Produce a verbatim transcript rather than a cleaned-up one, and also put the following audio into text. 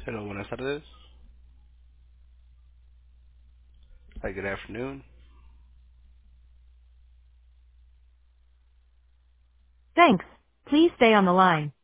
Hello, buenas tardes. Hi, good afternoon. Thanks. Please stay on the line.